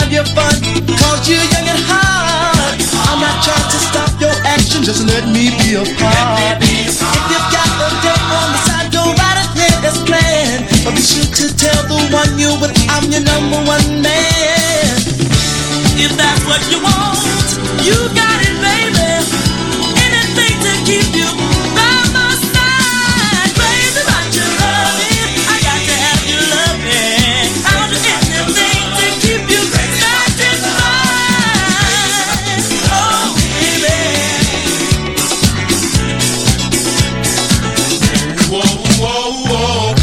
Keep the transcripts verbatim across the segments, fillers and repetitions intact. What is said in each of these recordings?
have your fun, cause you're young at heart. I'm not trying to stop your action, just let me be a part. If you've got the tape on the side, go right ahead, that's planned. But be sure to tell the one you're with, I'm your number one man. If that's what you want, you got it, baby. Anything to keep you by my side. Crazy about your loving, I got to have your loving. I'll do anything to keep you satisfied. Oh, baby. Whoa, whoa, whoa.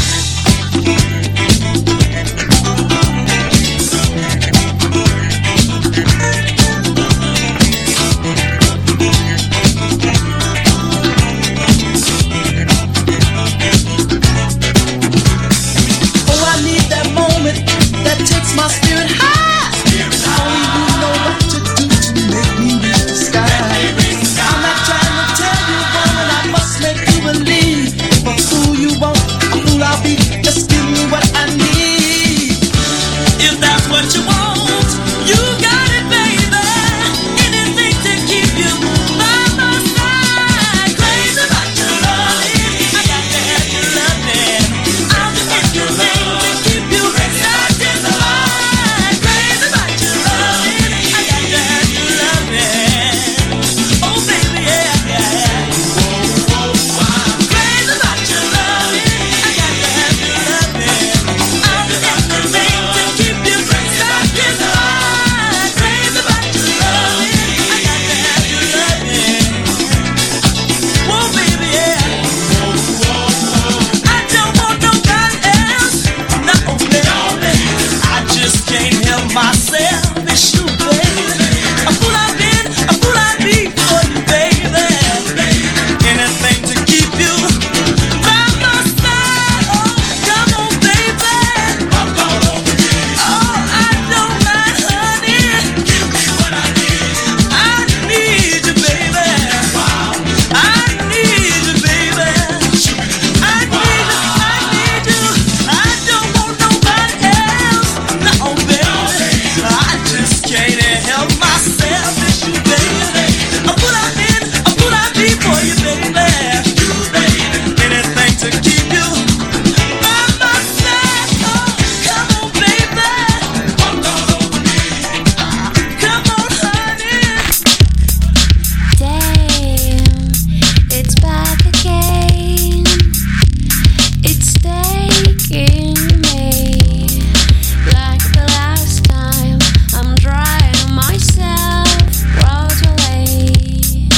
My spirit high. Only you know what to do to make me reach the sky. I'm not trying to tell you, woman, I must make you believe. If a fool you won't, a fool I'll be. Just give me what I need. If that's what you want, you got it, baby. Anything to keep you by my side. Crazy about your loving, I got to have your loving. I'll do anything to keep you satisfied. Myself, it's you, baby. A fool I've been, a fool I'd be for you, baby. Anything to keep you by my side. Oh, come on, baby. Oh, I don't mind, honey. Give me what I need. I need you, baby. I need you, baby. I need you, I need you. I don't want nobody else. No, baby. I just can't help myself, it's you, baby. I put I in, I put I be for you, baby. You, baby. Anything to keep you by my side. Oh, come on, baby. Walk all over me. Come on, honey. Damn, it's back again. It's taking me like the last time. I'm trying myself brutally.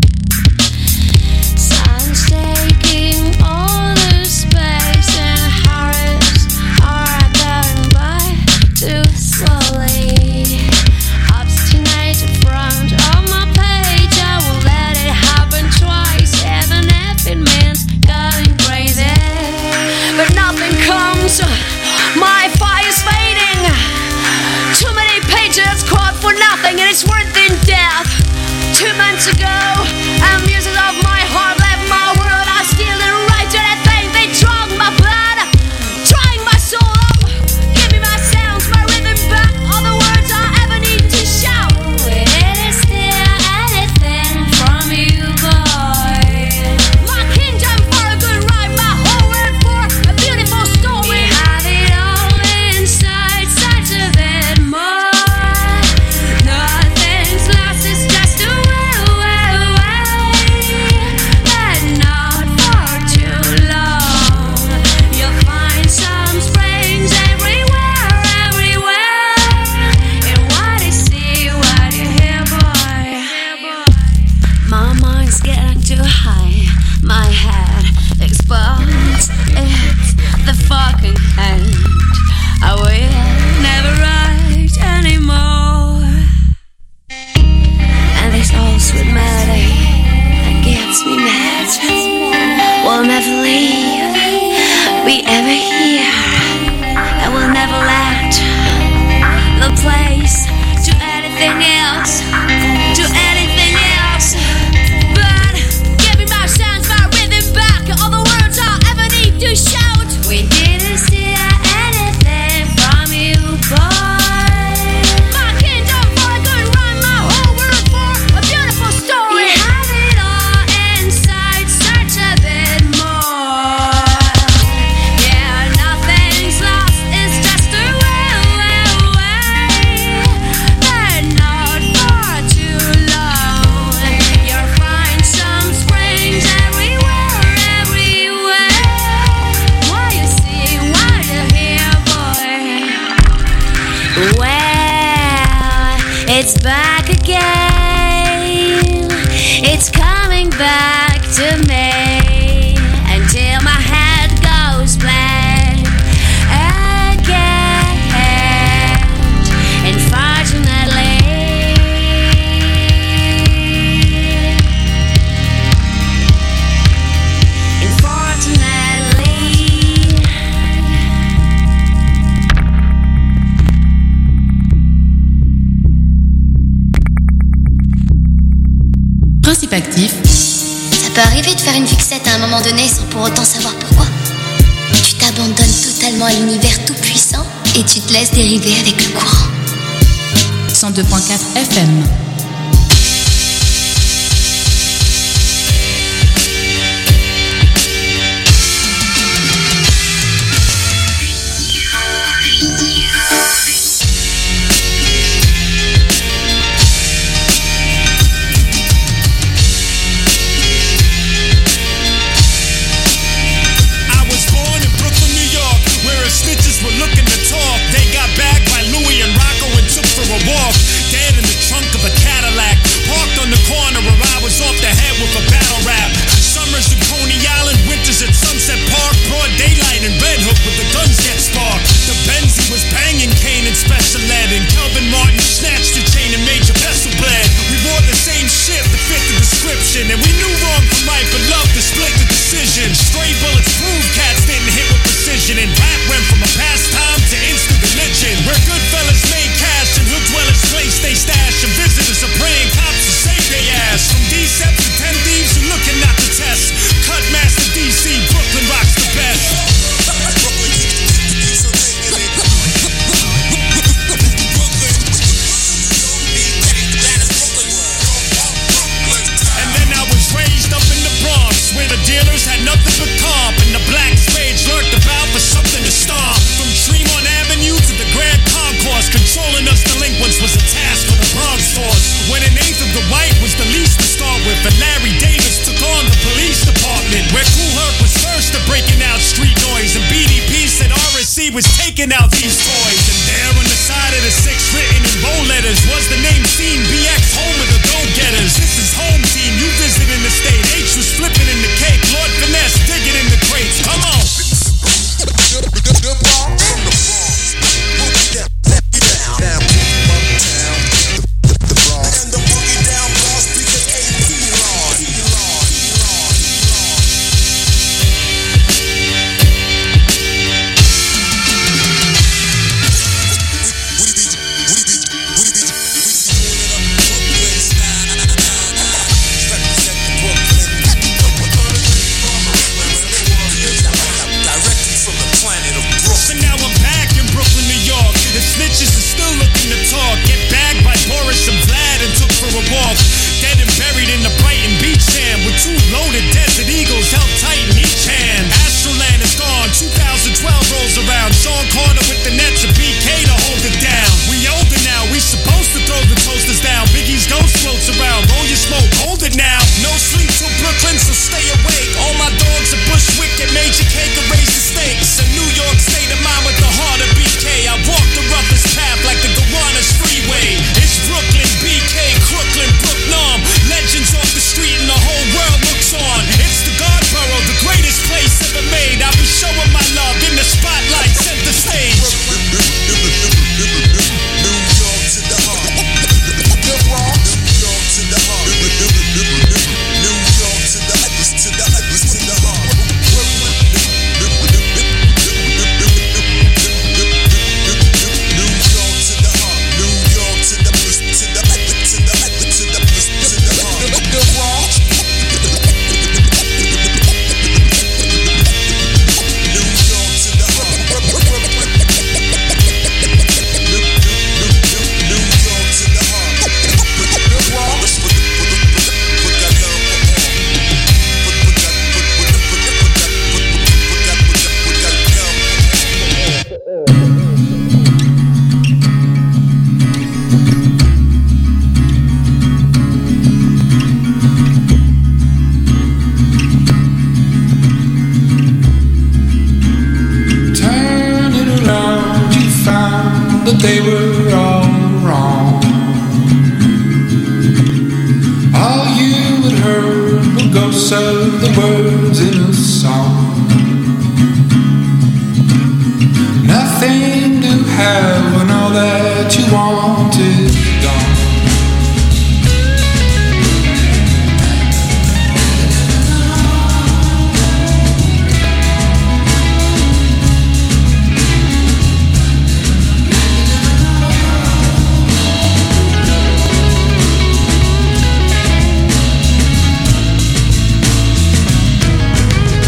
Sun's taking all the space and hearts are going by too slowly. Obstinate in front of my page, I won't let it happen twice, even if it means going crazy. But nothing comes, my fire's fading. Too many pages caught for nothing, and it's worth in death. Two months ago, and music of my heart left my world. I still didn't write anything. They drunk my blood, drying my soul up. Give me my sounds, my rhythm back. All the words I ever need to shout. Is there anything from you, boy? My kingdom for a good ride, my whole world for a beautiful story. We have it all inside, such a bit more. Nothing's lost, it's just a well, well, Well, it's back again. It's coming back to me until my head goes blank again. Unfortunately, unfortunately. Principe actif. Ça peut arriver de faire une fixette à un moment donné sans pour autant savoir pourquoi. Tu t'abandonnes totalement à l'univers tout puissant et tu te laisses dériver avec le courant. cent deux point quatre F M. Snitches were looking to talk. They got bagged by Louis and Rocco and took for a walk. Dead in the trunk of a were all wrong. All you had heard were ghosts of the words in a song. Nothing to have when all that you want is gone.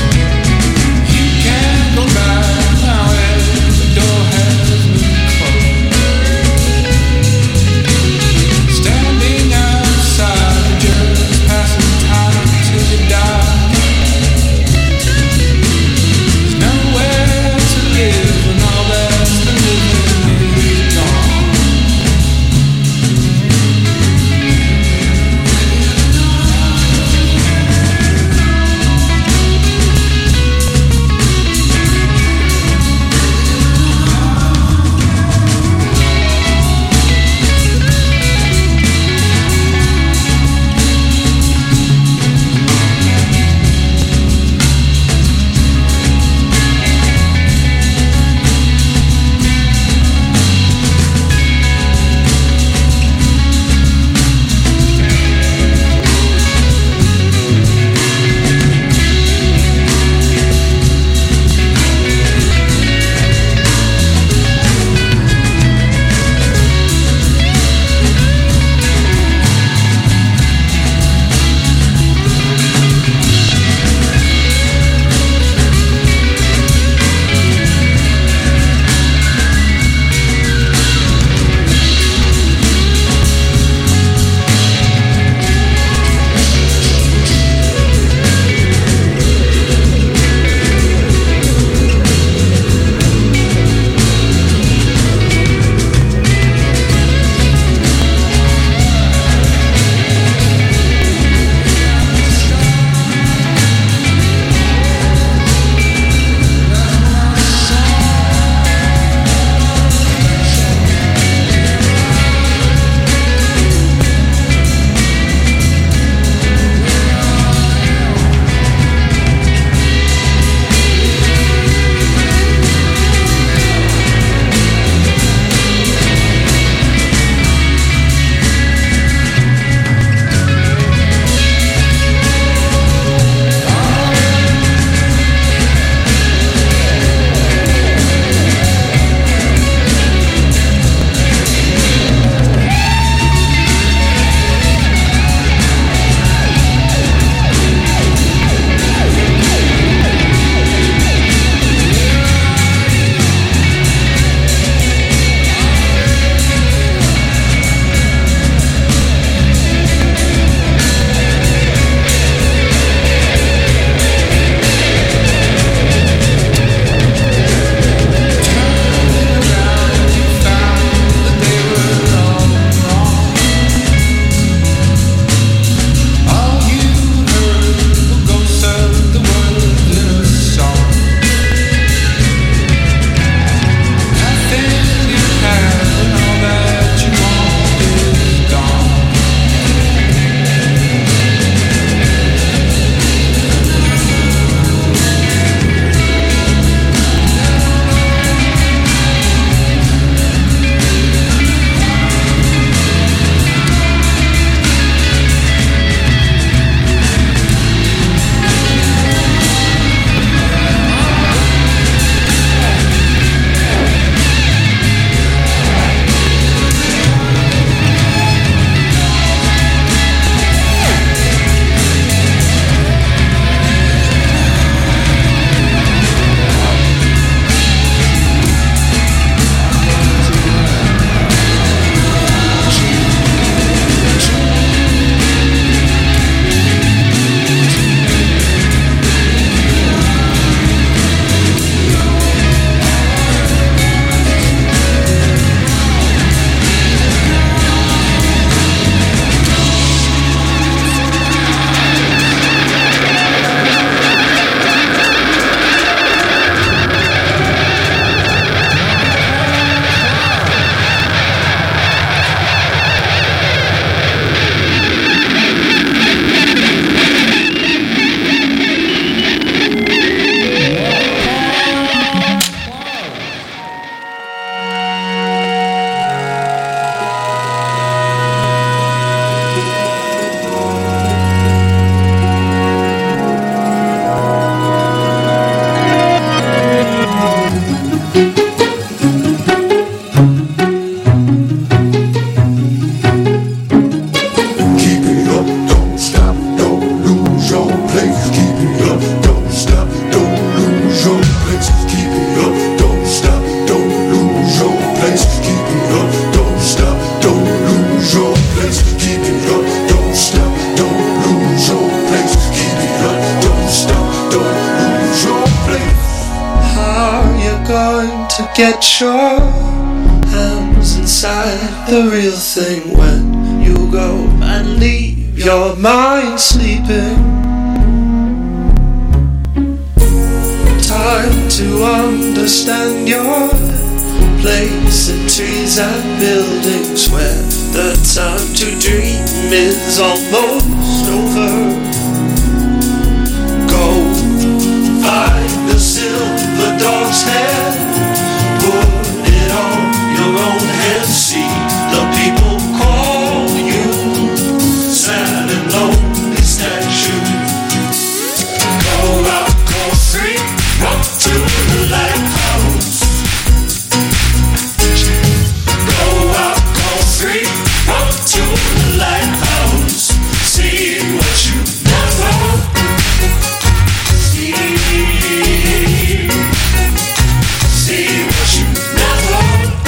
You can't go back now as the door has been closed. get your hands inside the real thing when you go and leave your mind sleeping. Time to understand your place in trees and buildings where the time to dream is almost over. Go find the silver dog's head, put it on your own head, see the people call you sad and lonely statue. Go out, go free, walk to the lighthouse. Go out, go free, walk to the lighthouse. See what you never see. See what you never.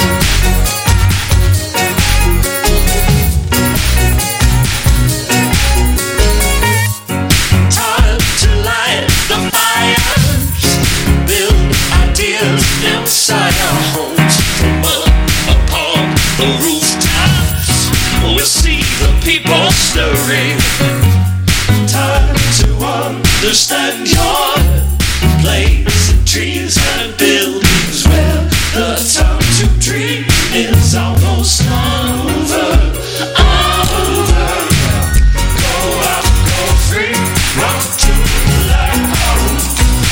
Time to light the fires, build ideas inside our homes. Up upon the rooftops, we'll see the people stirring. Time to understand your place in trees and buildings where the time to dream is almost over. Over. Go out, go free, run to the lighthouse.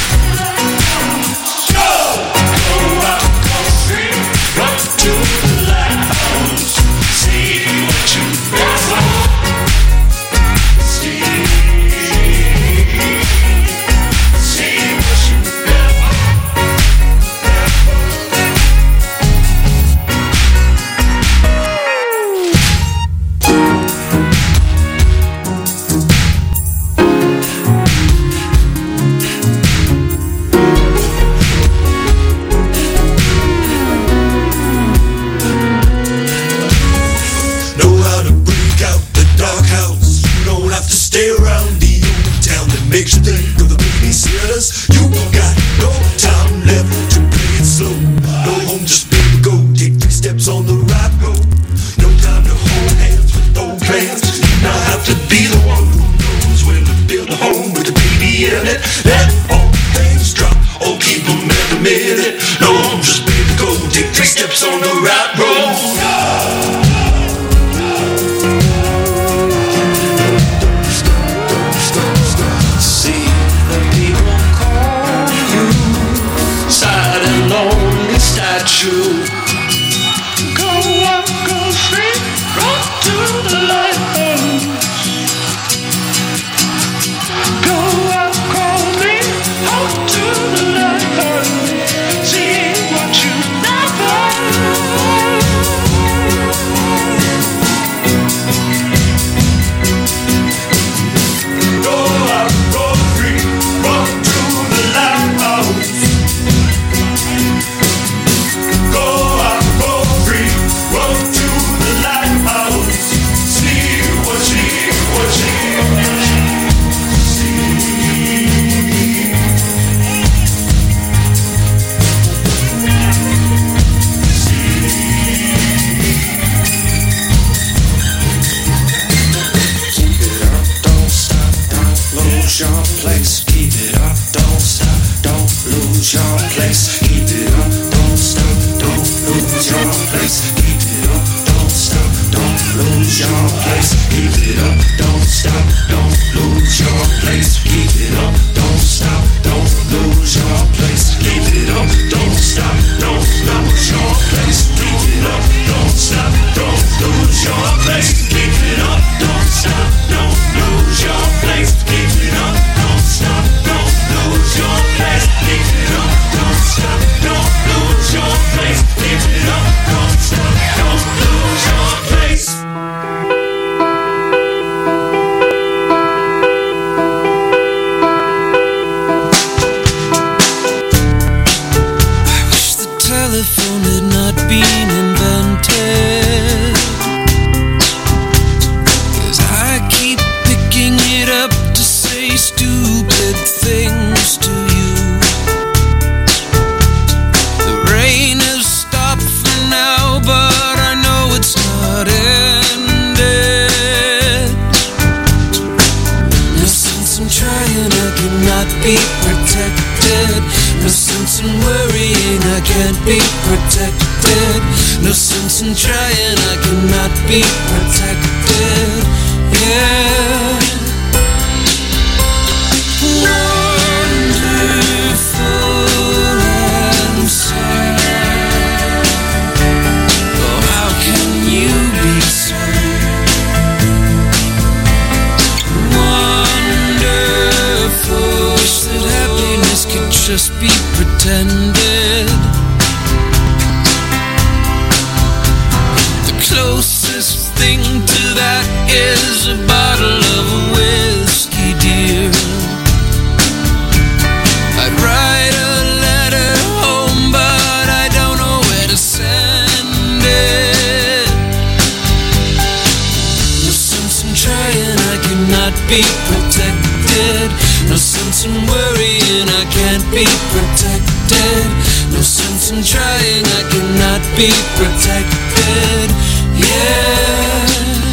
Go, go out, go free, run to the lighthouse. See what you never see. See what you never, know how to break out the dark house. You don't have to stay around the old town that makes you think of the babysitters. You got no time left to play it slow. No home, just baby, go take three steps on the right road. No time to hold hands with old plans. You now have to be the one who knows when to build a home with a baby in it. Let all things drop or keep them at the minute. No home, just baby, go take three steps on the right road. See the people call you sad and lonely statue. Go up, go free, run to the lighthouse. Go up, call me, out to the lighthouse. See what you never. Go out, go free, run to the lighthouse. Go out, go free, run to the lighthouse. See what, see what, see what, keep it up, don't stop, don't lose your place. Keep it up, don't stop, don't lose your place. Keep it up, don't stop, don't lose your place. Keep it up, don't stop, don't lose your place. Keep it up, don't stop, don't lose your place. Keep it up, don't stop, don't lose your place. Keep it up, don't stop, don't lose your place. Keep it up, don't stop, don't lose your place. Keep it up, don't stop, don't lose your place. Keep it up, don't stop, don't lose your place. Keep it up, don't stop, don't lose your place. Keep it up, don't stop, don't lose your place. cannot be protected. Yeah. Wonderful and sad. Oh, how can you be so wonderful? Wish that happiness could just be pretended. The closest thing to that is a bottle of whiskey, dear. I'd write a letter home, but I don't know where to send it. No sense in trying, I cannot be protected. No sense in worrying, I can't be protected. No sense in trying, I cannot be protected. Yeah.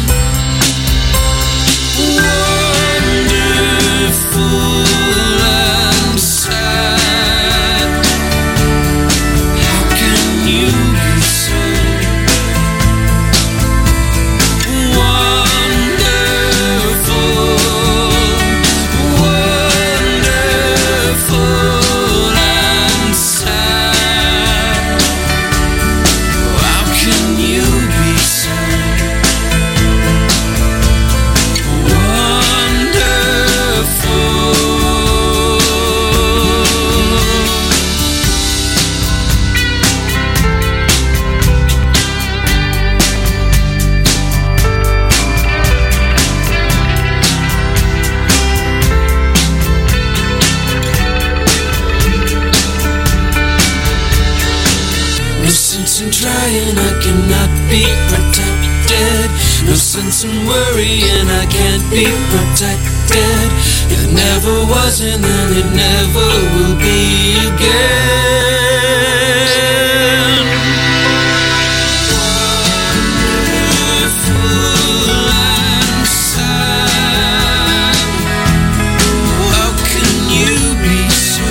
Wonderful and sad. How can you be so wonderful, wonderful and sad? How can you be so No sense in trying, I cannot be protected. No sense in worrying, I can't be protected. It never was and then it never will be again. Wonderful and sad. How can you be so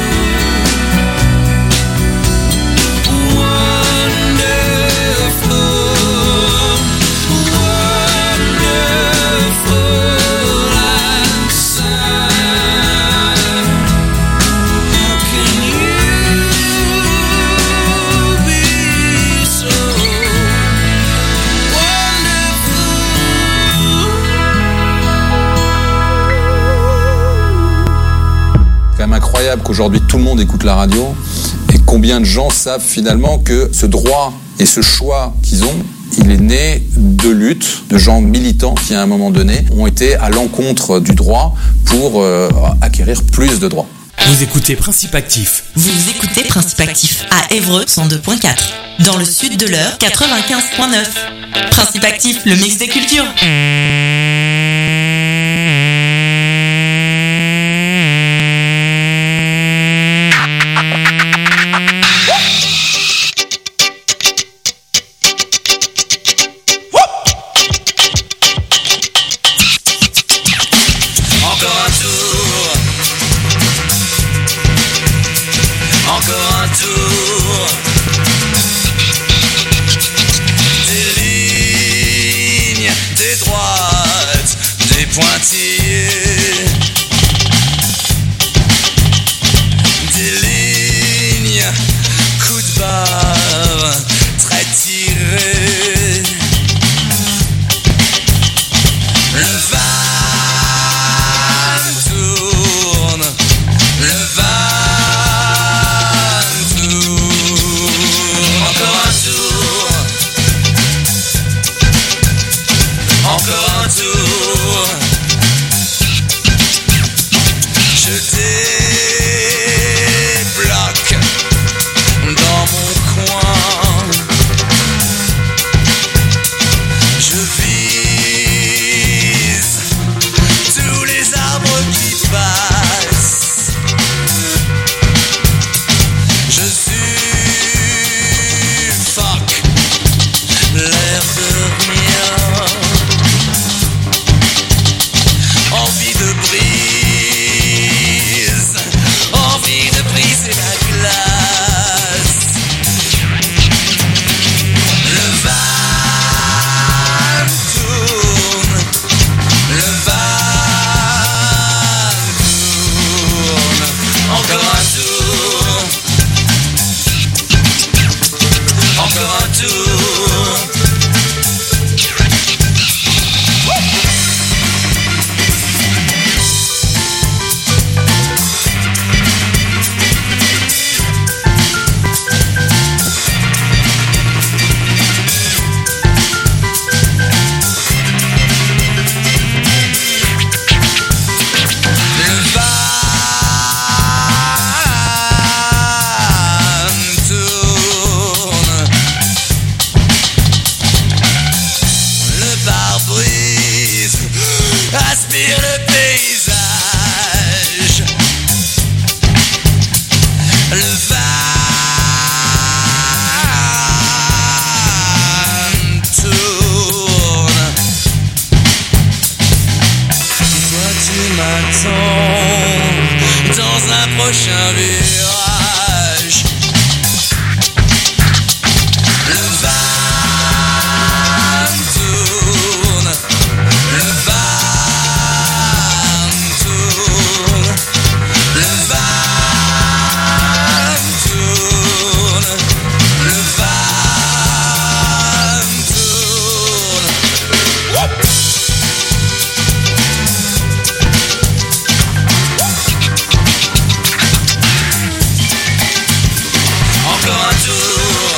Incroyable qu'aujourd'hui tout le monde écoute la radio et combien de gens savent finalement que ce droit et ce choix qu'ils ont, il est né de luttes, de gens militants qui à un moment donné ont été à l'encontre du droit pour euh, acquérir plus de droits. Vous écoutez Principe Actif. Vous écoutez Principe Actif à Évreux cent deux point quatre. Dans le sud de l'Eure quatre-vingt-quinze point neuf. Principe Actif, le mix des cultures. Je vise aspire le paysage. Le van tourne. Et toi tu m'attends dans un prochain virage. Le van tourne. Le van tourne. Le van tourne. Le van tourne. Encore un tour.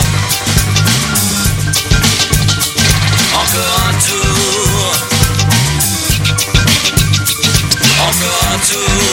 Encore un tour. Encore un tour.